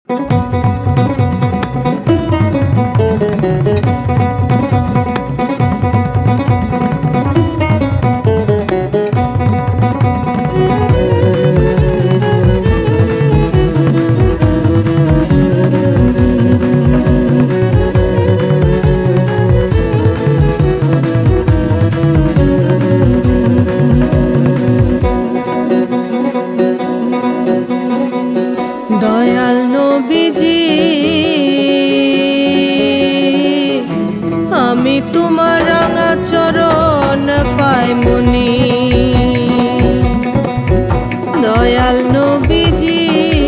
দয়াল নবীজি, আমি তোমার রাঙা চরণ পাইমুনি। দয়াল নবীজি,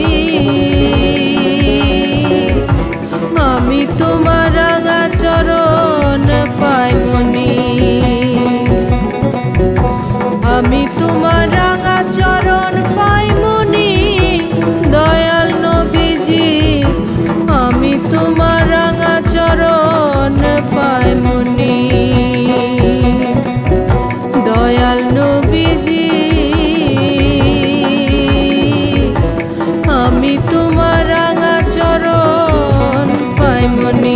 আমি তোমার রাঙা চরণ পাইমুনি। আমি তোমার রাঙা চরণ পাইমুনি। দয়াল নবীজি, আমি তোমার রাঙা চরণ পাইমুনি। দয়াল নবীজি, আমি তোমার রাঙা চরণ পাইমুনি।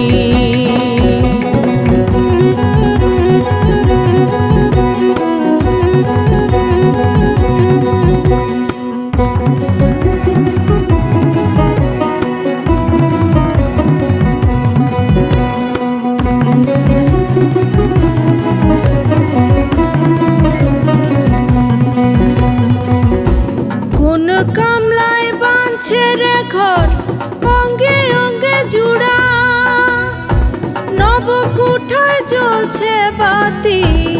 কোন কামলায় বাঁধছে রে ঘর, অঙ্গে অঙ্গে জুড়া, নবকুঠায় জ্বলছে বাতি।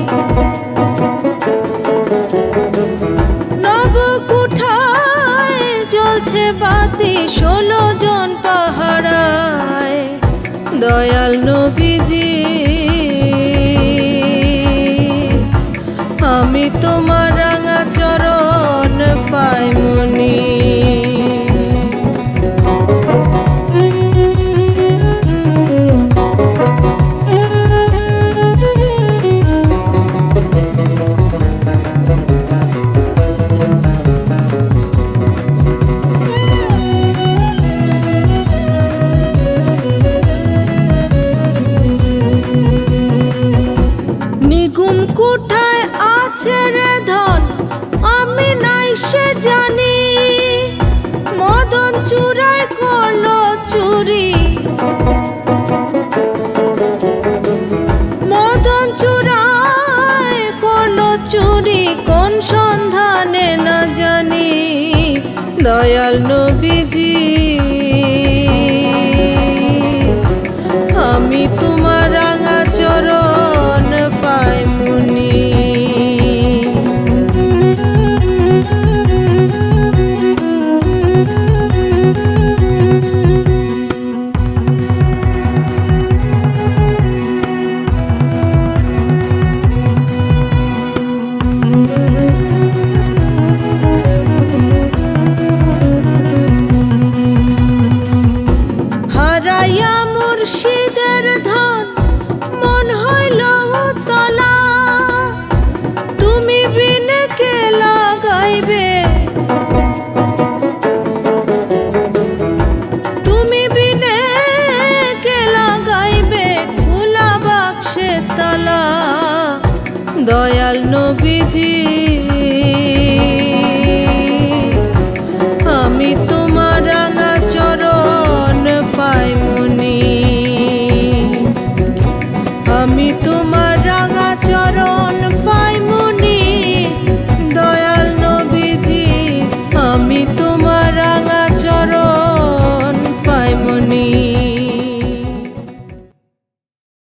নবকুঠায় জ্বলছে বাতি, 16 জন পাহারায়। দয়াল নবীজি, আমি তোমার রাঙা চরণ পাইমুনি। নিগুণ কোঠায় আছে রে ধন, আমি নাই সে জানি। মদন চূড়ায় করলো চুরি, মদন চূড়ায় করলো চুরি, কোন সন্ধানে না জানি। দয়াল নবীজি,